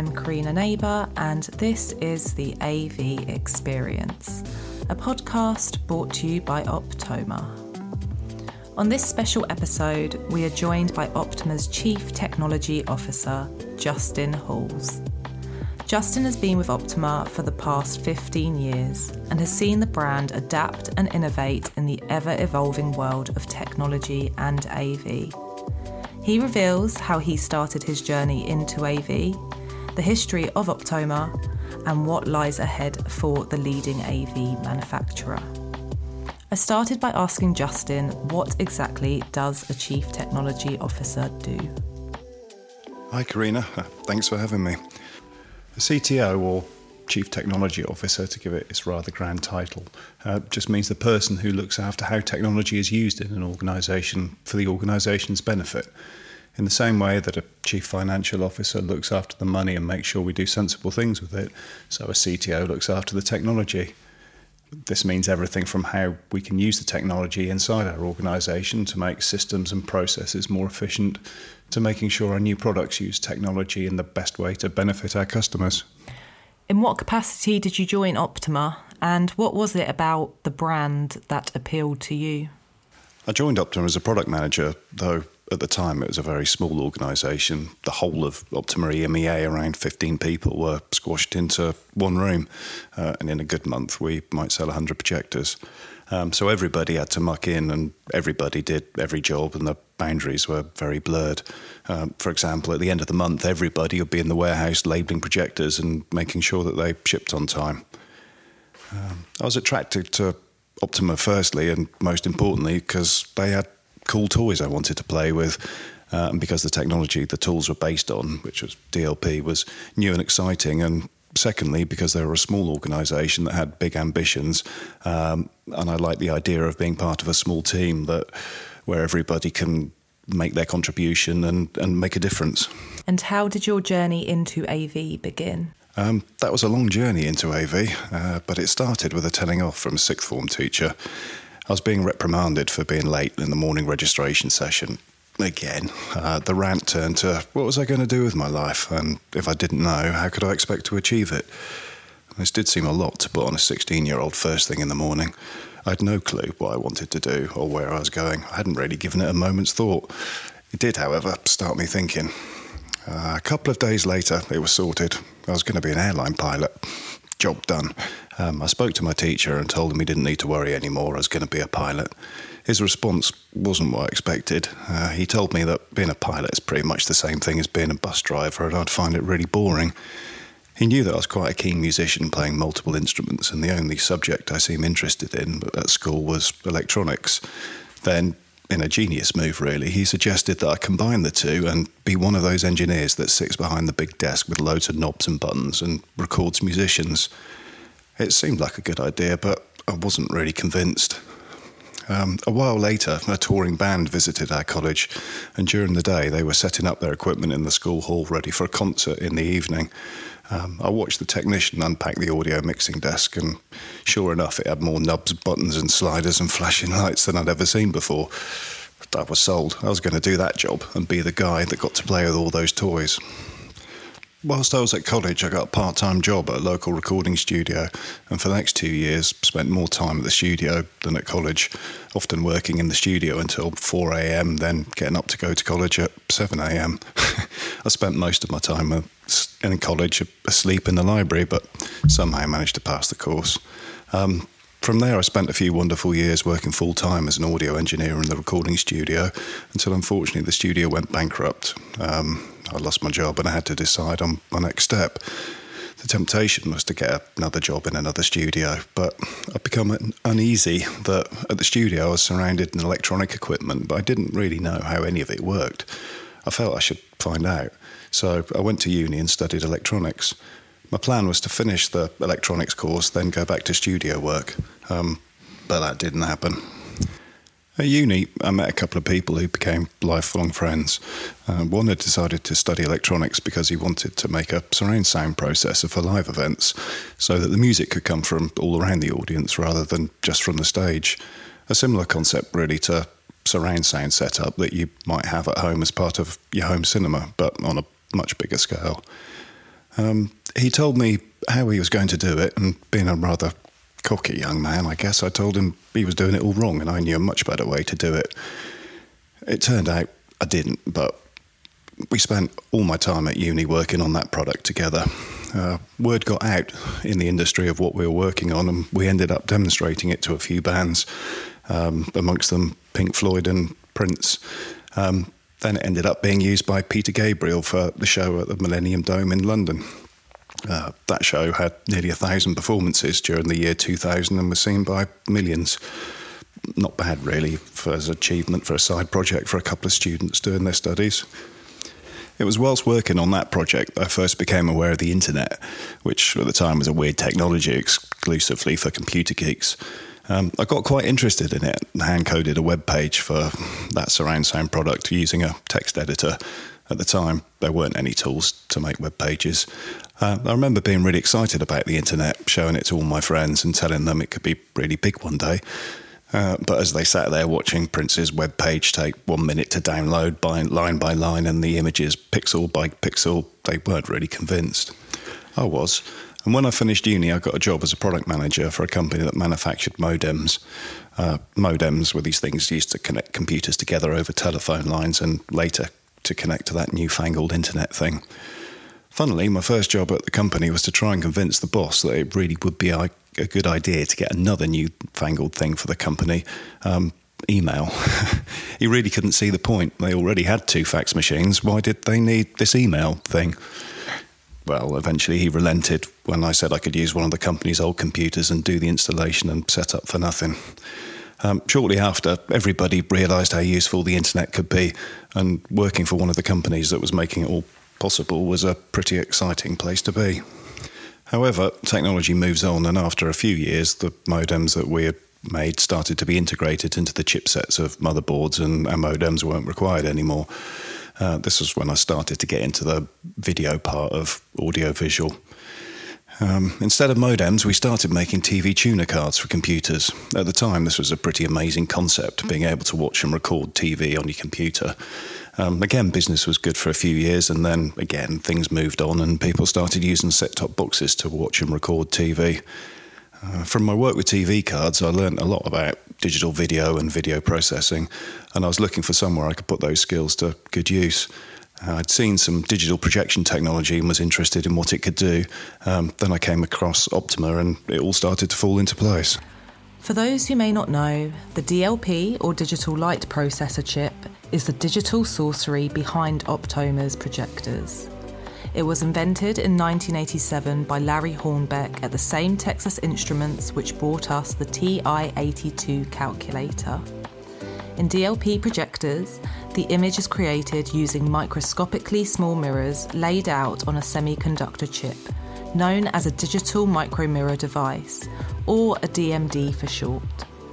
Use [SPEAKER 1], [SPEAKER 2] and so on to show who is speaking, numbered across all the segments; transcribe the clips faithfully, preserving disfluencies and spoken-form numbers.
[SPEAKER 1] I'm Karina Neighbour, and this is the A V Experience, a podcast brought to you by Optoma. On this special episode, we are joined by Optoma's Chief Technology Officer, Justin Halls. Justin has been with Optoma for the past fifteen years and has seen the brand adapt and innovate in the ever-evolving world of technology and A V. He reveals how he started his journey into A V, the history of Optoma, and what lies ahead for the leading A V manufacturer. I started by asking Justin, what exactly does a Chief Technology Officer do?
[SPEAKER 2] Hi Karina, thanks for having me. The C T O, or Chief Technology Officer, to give it its rather grand title, uh, just means the person who looks after how technology is used in an organisation for the organisation's benefit. In the same way that a Chief Financial Officer looks after the money and makes sure we do sensible things with it, so a C T O looks after the technology. This means everything from how we can use the technology inside our organisation to make systems and processes more efficient, to making sure our new products use technology in the best way to benefit our customers.
[SPEAKER 1] In what capacity did you join Optoma, and what was it about the brand that appealed to you?
[SPEAKER 2] I joined Optoma as a product manager, though at the time it was a very small organisation. The whole of Optoma E M E A, around fifteen people, were squashed into one room, uh, and in a good month we might sell one hundred projectors. Um, so everybody had to muck in, and everybody did every job, and the boundaries were very blurred. Um, for example, at the end of the month, everybody would be in the warehouse labelling projectors and making sure that they shipped on time. Um, I was attracted to Optoma firstly, and most importantly, because they had cool toys I wanted to play with, uh, and because the technology the tools were based on, which was D L P, was new and exciting, and secondly, because they were a small organisation that had big ambitions, um, and I like the idea of being part of a small team that where everybody can make their contribution and, and make a difference.
[SPEAKER 1] And how did your journey into A V begin?
[SPEAKER 2] Um, that was a long journey into A V, uh, but it started with a telling off from a sixth form teacher. I was being reprimanded for being late in the morning registration session. Again, uh, the rant turned to, what was I going to do with my life? And if I didn't know, how could I expect to achieve it? This did seem a lot to put on a sixteen-year-old first thing in the morning. I had no clue what I wanted to do or where I was going. I hadn't really given it a moment's thought. It did, however, start me thinking. Uh, a couple of days later, it was sorted. I was going to be an airline pilot. Job done. Um, I spoke to my teacher and told him he didn't need to worry anymore. I was going to be a pilot. His response wasn't what I expected. Uh, he told me that being a pilot is pretty much the same thing as being a bus driver, and I'd find it really boring. He knew that I was quite a keen musician playing multiple instruments, and the only subject I seemed interested in at school was electronics. Then, in a genius move really, he suggested that I combine the two and be one of those engineers that sits behind the big desk with loads of knobs and buttons and records musicians. It seemed like a good idea, but I wasn't really convinced. Um, a while later, a touring band visited our college, and during the day they were setting up their equipment in the school hall ready for a concert in the evening. Um, I watched the technician unpack the audio mixing desk, and sure enough, it had more knobs, buttons and sliders and flashing lights than I'd ever seen before. I was sold. I was going to do that job and be the guy that got to play with all those toys. Whilst I was at college, I got a part-time job at a local recording studio, and for the next two years spent more time at the studio than at college, often working in the studio until four a.m, then getting up to go to college at seven a.m. I spent most of my time in college asleep in the library, but somehow managed to pass the course. Um, From there, I spent a few wonderful years working full-time as an audio engineer in the recording studio until, unfortunately, the studio went bankrupt. Um, I lost my job and I had to decide on my next step. The temptation was to get another job in another studio, but I'd become uneasy that at the studio I was surrounded in electronic equipment, but I didn't really know how any of it worked. I felt I should find out. So I went to uni and studied electronics. My plan was to finish the electronics course, then go back to studio work, um, but that didn't happen. At uni, I met a couple of people who became lifelong friends. Uh, one had decided to study electronics because he wanted to make a surround sound processor for live events, so that the music could come from all around the audience rather than just from the stage. A similar concept really to surround sound setup that you might have at home as part of your home cinema, but on a much bigger scale. Um, he told me how he was going to do it, and being a rather cocky young man, I guess, I told him he was doing it all wrong and I knew a much better way to do it. It turned out I didn't, but we spent all my time at uni working on that product together. Uh, word got out in the industry of what we were working on, and we ended up demonstrating it to a few bands, um, amongst them Pink Floyd and Prince. Um, then it ended up being used by Peter Gabriel for the show at the Millennium Dome in London. Uh, that show had nearly a thousand performances during the year two thousand and was seen by millions. Not bad, really, for as an achievement for a side project for a couple of students doing their studies. It was whilst working on that project that I first became aware of the internet, which at the time was a weird technology exclusively for computer geeks. Um, I got quite interested in it and hand-coded a web page for that surround sound product using a text editor. At the time, there weren't any tools to make web pages. Uh, I remember being really excited about the internet, showing it to all my friends and telling them it could be really big one day. Uh, but as they sat there watching Prince's web page take one minute to download by line by line and the images pixel by pixel, they weren't really convinced. I was. And when I finished uni, I got a job as a product manager for a company that manufactured modems. Uh, modems were these things used to connect computers together over telephone lines and later to connect to that newfangled internet thing. Funnily, my first job at the company was to try and convince the boss that it really would be a good idea to get another newfangled thing for the company, um, email. He really couldn't see the point. They already had two fax machines. Why did they need this email thing? Well, eventually he relented when I said I could use one of the company's old computers and do the installation and set up for nothing. Um, shortly after, everybody realised how useful the internet could be, and working for one of the companies that was making it all possible was a pretty exciting place to be. However, technology moves on, and after a few years, the modems that we had made started to be integrated into the chipsets of motherboards, and our modems weren't required anymore. Uh, this was when I started to get into the video part of audiovisual. Um, instead of modems, we started making T V tuner cards for computers. At the time, this was a pretty amazing concept, being able to watch and record T V on your computer. Um, again, business was good for a few years, and then, again, things moved on and people started using set-top boxes to watch and record T V. Uh, from my work with T V cards, I learned a lot about digital video and video processing, and I was looking for somewhere I could put those skills to good use. Uh, I'd seen some digital projection technology and was interested in what it could do. Um, then I came across Optima and it all started to fall into place.
[SPEAKER 1] For those who may not know, the D L P, or Digital Light Processor chip, is the digital sorcery behind Optoma's projectors. It was invented in nineteen eighty-seven by Larry Hornbeck at the same Texas Instruments which brought us the T I eighty-two calculator. In D L P projectors, the image is created using microscopically small mirrors laid out on a semiconductor chip, known as a digital micromirror device, or a D M D for short.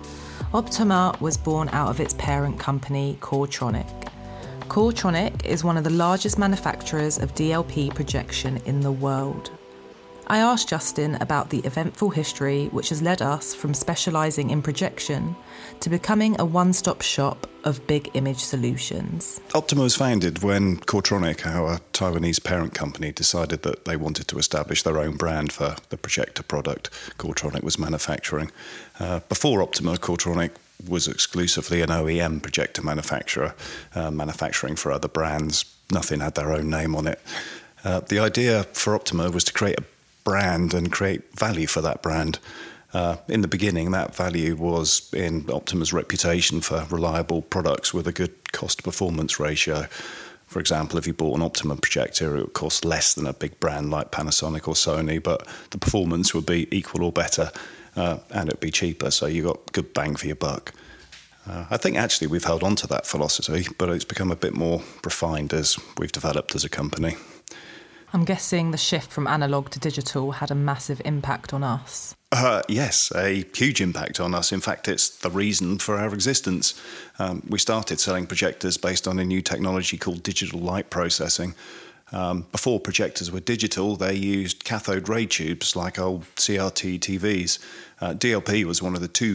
[SPEAKER 1] Optima was born out of its parent company, Coretronic. Coretronic is one of the largest manufacturers of D L P projection in the world. I asked Justin about the eventful history which has led us from specialising in projection to becoming a one-stop shop of big image solutions.
[SPEAKER 2] Optima was founded when Coretronic, our Taiwanese parent company, decided that they wanted to establish their own brand for the projector product Coretronic was manufacturing. Uh, before Optima, Coretronic was exclusively an O E M projector manufacturer, uh, manufacturing for other brands. Nothing had their own name on it. Uh, the idea for Optima was to create a brand and create value for that brand. Uh, in the beginning, that value was in Optima's reputation for reliable products with a good cost-performance ratio. For example, if you bought an Optima projector, it would cost less than a big brand like Panasonic or Sony, but the performance would be equal or better, uh, and it'd be cheaper, so you got good bang for your buck. Uh, I think actually we've held on to that philosophy, but it's become a bit more refined as we've developed as a company.
[SPEAKER 1] I'm guessing the shift from analogue to digital had a massive impact on us.
[SPEAKER 2] Uh, yes, a huge impact on us. In fact, it's the reason for our existence. Um, we started selling projectors based on a new technology called digital light processing. Um, before projectors were digital, they used cathode ray tubes like old C R T T Vs. Uh, D L P was one of the two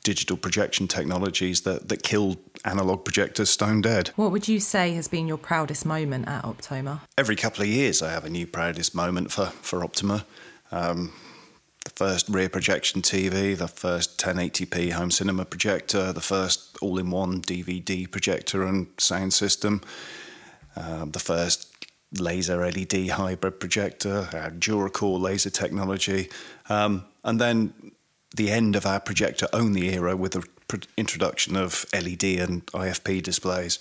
[SPEAKER 2] digital projection technologies that, that killed analogue projectors stone dead.
[SPEAKER 1] What would you say has been your proudest moment at Optoma?
[SPEAKER 2] Every couple of years I have a new proudest moment for, for Optoma. Um, the first rear projection T V, the first ten eighty p home cinema projector, the first all-in-one D V D projector and sound system, um, the first laser L E D hybrid projector, our Duracore laser technology, um, and then the end of our projector-only era with the pr- introduction of L E D and I F P displays.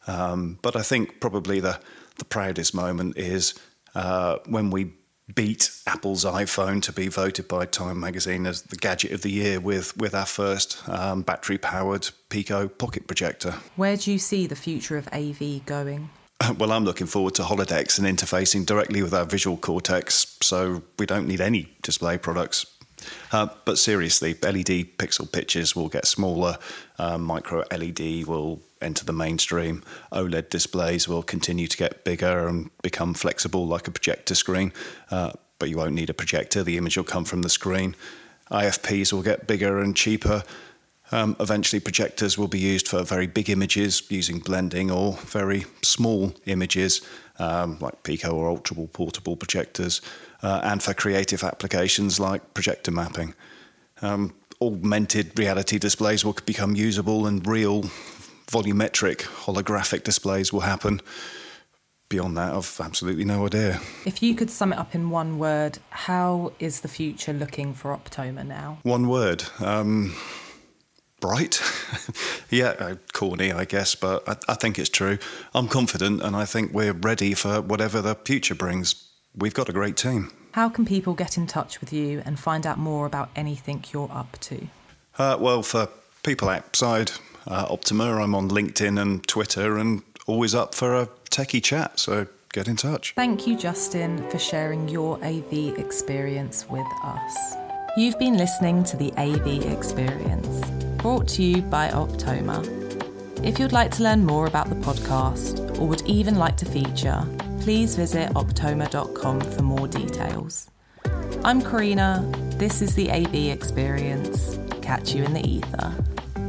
[SPEAKER 2] Um, but I think probably the, the proudest moment is uh, when we beat Apple's iPhone to be voted by Time magazine as the gadget of the year with, with our first um, battery-powered Pico pocket projector.
[SPEAKER 1] Where do you see the future of A V going?
[SPEAKER 2] Well, I'm looking forward to holodecks and interfacing directly with our visual cortex, so we don't need any display products. Uh, but seriously, L E D pixel pitches will get smaller, um, micro L E D will enter the mainstream, OLED displays will continue to get bigger and become flexible like a projector screen, uh, but you won't need a projector, the image will come from the screen. I F Ps will get bigger and cheaper. Um, eventually projectors will be used for very big images using blending, or very small images um, like Pico or Ultra portable projectors, uh, and for creative applications like projector mapping. Um, augmented reality displays will become usable, and real volumetric holographic displays will happen. Beyond that, I've absolutely no idea.
[SPEAKER 1] If you could sum it up in one word, how is the future looking for Optoma now?
[SPEAKER 2] One word. Um, bright. yeah, uh, corny, I guess, but I, I think it's true. I'm confident, and I think we're ready for whatever the future brings. We've got a great team.
[SPEAKER 1] How can people get in touch with you and find out more about anything you're up to?
[SPEAKER 2] Uh, well, for people outside uh, Optoma, I'm on LinkedIn and Twitter, and always up for a techie chat, so get in touch.
[SPEAKER 1] Thank you, Justin, for sharing your A V experience with us. You've been listening to the A V Experience, brought to you by Optoma. If you'd like to learn more about the podcast, or would even like to feature, please visit optoma dot com for more details. I'm Karina, this is the A V Experience. Catch you in the ether.